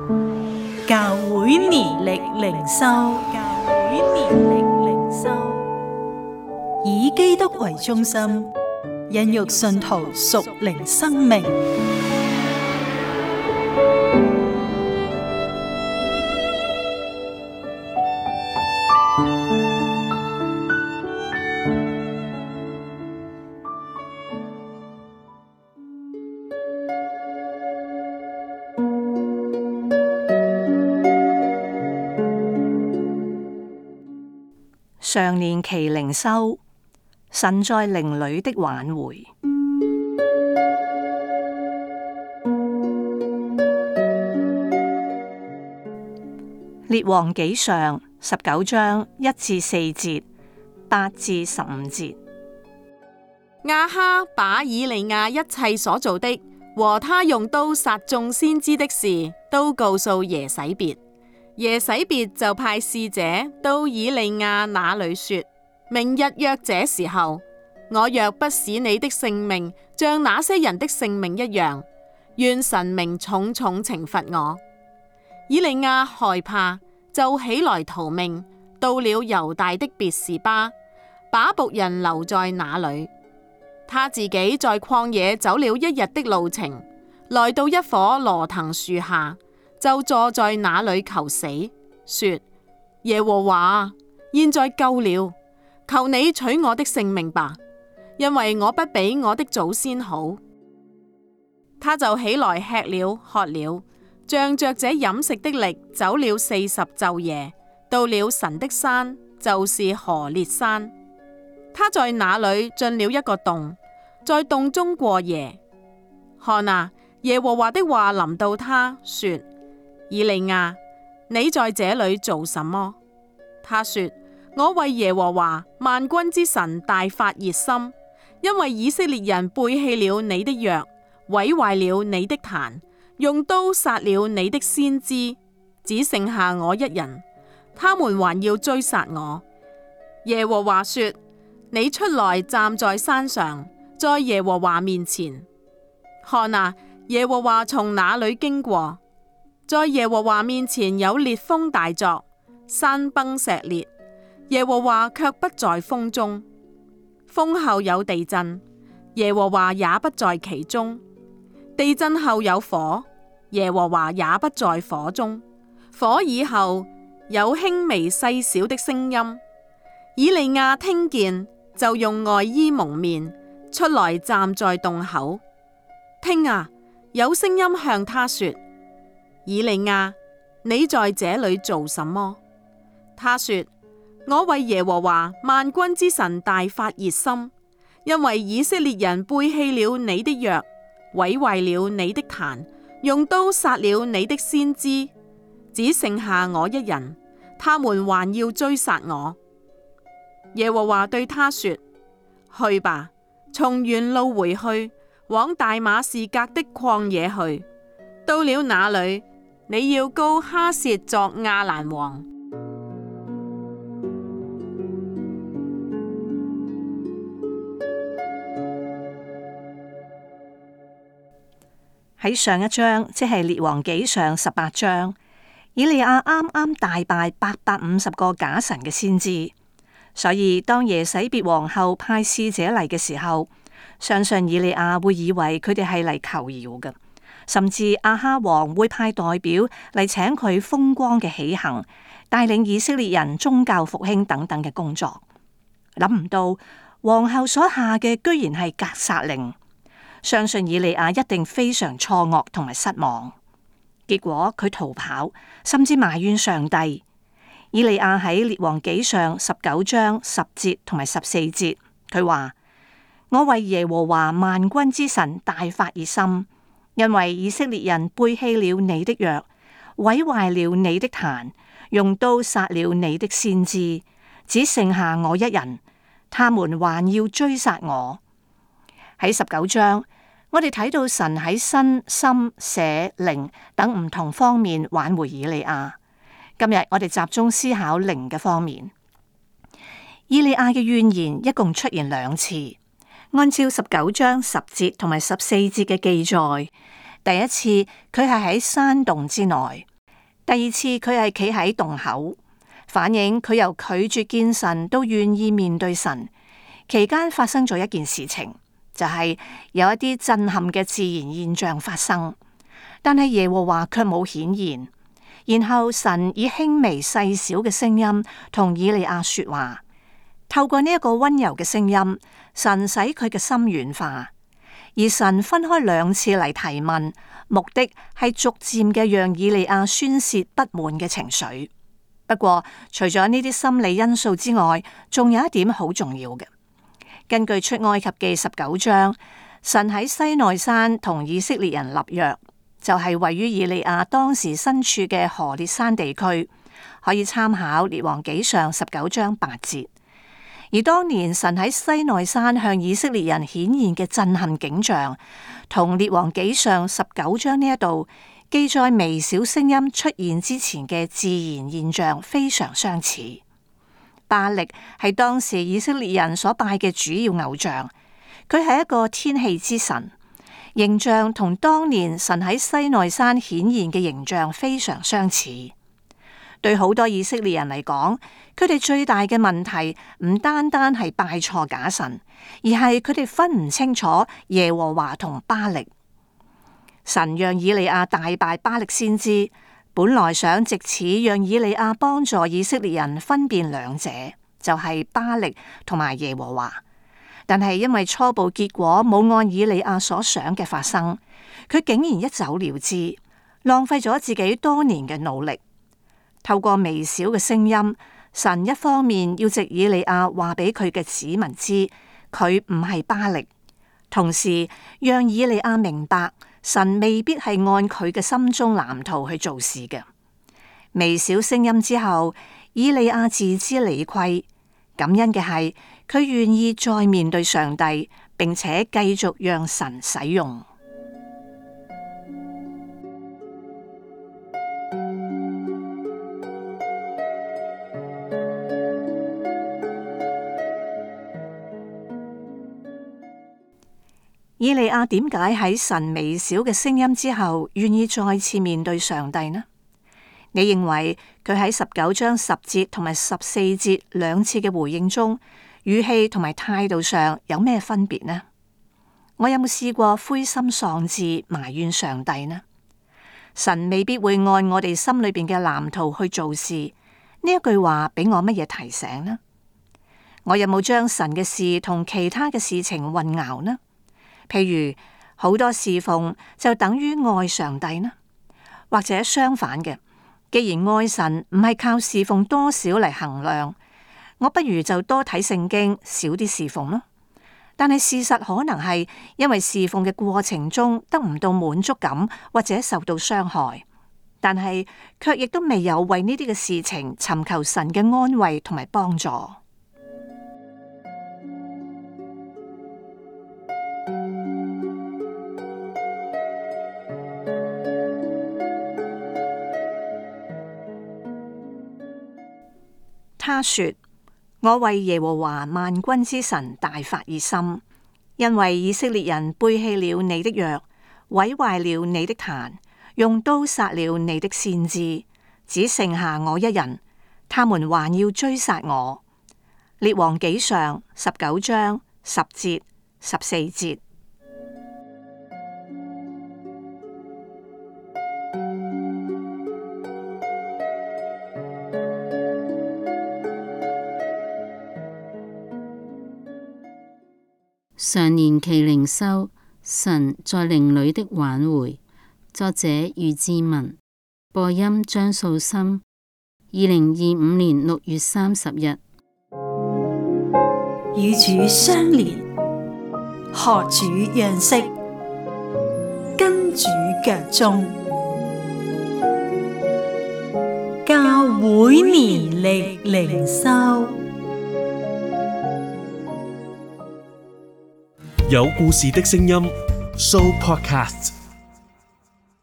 教會年曆靈修，以基督為中心，孕育信徒屬靈生命。 常年期靈修，神在靈裡的挽回。列王紀上19章1至4節，8至15節。 亞哈把以利亞一切所做的和他用刀殺眾先知的事，都告訴耶洗別。耶洗別就派使者到以利亞那裡說：明日約這時候，我若不使你的性命像那些人的性命一樣，願神明重重懲罰我。以利亞害怕，就起來逃命，到了猶大的別是巴，把僕人留在那裡。他自己在曠野走了一日的路程，來到一棵羅藤樹下，就坐在那裡求死，說：耶和華，現在夠了，求你取我的性命吧，因為我不比我的祖先好。他就起來吃了喝了，仗着這飲食的力，走了40晝夜，到了神的山，就是何烈山。他在那裡進了一個洞，在洞中過夜。看啊，耶和華的話臨到他，說：以利亞，你在這裡做什麼？他說：我為耶和華萬軍之神大發熱心，因為以色列人背棄了你的約，毀壞了你的壇，用刀殺了你的先知，只剩下我一人，他們還要追殺我。耶和華說：你出來站在山上，在耶和華面前。看啊，耶和華從那裡經過，在耶和華面前有烈風大作，山崩石裂，耶和華卻不在風中。風後有地震，耶和華也不在其中。地震後有火，耶和華也不在火中。火以後有輕微細小的聲音，以利亞聽見，就用外衣蒙面，出來站在洞口。聽啊，有聲音向他說：以利亞，你在這裡做什麼？他說：我為耶和華萬軍之神大發熱心，因為以色列人背棄了你的約，毀壞了你的壇，用刀殺了你的先知，只剩下我一人，他們還要追殺我。耶和華對他說：去吧，從原路回去，往大馬士革的曠野去。到了那裡，你要膏哈薛作亞蘭王。 喺上一章，即係列王紀上18章，以利亞啱啱大敗850個假神嘅先知，所以當耶洗別王后派使者嚟嘅時候，相信以利亞會以為佢哋係嚟求饒嘅，甚至亞哈王會派代表嚟請佢風光嘅起行，帶領以色列人宗教復興等等嘅工作。諗唔到皇后所下嘅居然係格殺令，相信以利亞一定非常錯愕同埋失望。結果佢逃跑，甚至埋怨上帝。以利亞喺列王紀上19章10節同埋14節，佢話：我為耶和華萬軍之神大發熱心，因為以色列人背棄了你的約，毀壞了你的壇，用刀殺了你的先知，只剩下我一人，他們還要追殺我。喺19章，我哋睇到神喺身心社靈等唔同方面挽回以利亞。今日我哋集中思考靈嘅方面。以利亞嘅怨言一共出現2次。按照19章10節同埋14節嘅記載，第一次佢係喺山洞之內， 第二次佢係企喺洞口，反映佢由拒絕見神到願意面對神。期間發生咗一件事情，就係有一啲震撼嘅自然現象發生，但係耶和華卻冇顯現。然後神以輕微細小嘅聲音同以利亞說話，透過呢一個溫柔嘅聲音，神使佢嘅心軟化。而神分開兩次嚟提問，目的係逐漸嘅讓以利亞宣洩不滿嘅情緒。不過除咗呢啲心理因素之外，仲有一點好重要嘅。根據出埃及記19章，神喺西奈山同以色列人立約，就係位於以利亞當時身處嘅何烈山地區，可以參考列王紀上19章8節。而當年神喺西奈山向以色列人顯現嘅震撼景象，同列王紀上19章呢一度記載微小聲音出現之前嘅自然現象非常相似。巴力係當時以色列人所拜嘅主要偶像，佢係一個天氣之神，形象同當年神喺西奈山顯現嘅形象非常相似。對好多以色列人嚟講，佢哋最大嘅問題唔單單係拜錯假神，而係佢哋分唔清楚耶和華同巴力。神讓以利亞大敗巴力先知，本來想借此讓以利亞幫助以色列人分辨兩者，就係巴力同埋耶和華。但係因為初步結果冇按以利亞所想嘅發生，佢竟然一走了之，浪費咗自己多年嘅努力。透過微小嘅聲音，神一方面要藉以利亞話俾佢嘅子民知，佢唔係巴力，同時讓以利亞明白神未必係按佢嘅心中藍圖去做事嘅。微小聲音之後，以利亞自知理虧，感恩嘅係佢願意再面對上帝，並且繼續讓神使用。以利亞點解喺神微小嘅聲音之後，願意再次面對上帝呢？你認為佢喺19章10節同埋14節兩次嘅回應中，語氣同埋態度上有咩分別呢？我有冇試過灰心喪志埋怨上帝呢？神未必會按我哋心裏邊嘅藍圖去做事，呢一句話俾我乜嘢提醒呢？我有冇將神嘅事同其他嘅事情混淆呢？譬如好多侍奉就等於愛上帝呢？或者相反嘅，既然愛神唔係靠侍奉多少嚟衡量，我不如就多睇聖經，少啲侍奉咯。但係事實可能係因為侍奉嘅過程中得唔到滿足感，或者受到傷害，但係卻亦都未有為呢啲嘅事情尋求神嘅安慰同埋幫助。他說：我為耶和華萬軍之神大發熱心，因為以色列人背棄了你的約，毀壞了你的壇，用刀殺了你的先知，只剩下我一人，他們還要追殺我。列王紀上19章10節14節。 常年期靈修，神在靈裏的挽回。作者余志文，播音張素心。2025年6月30日。 與主相連，學主樣式，跟主腳蹤，教會年曆靈修。 有故事的聲音 Show Podcast。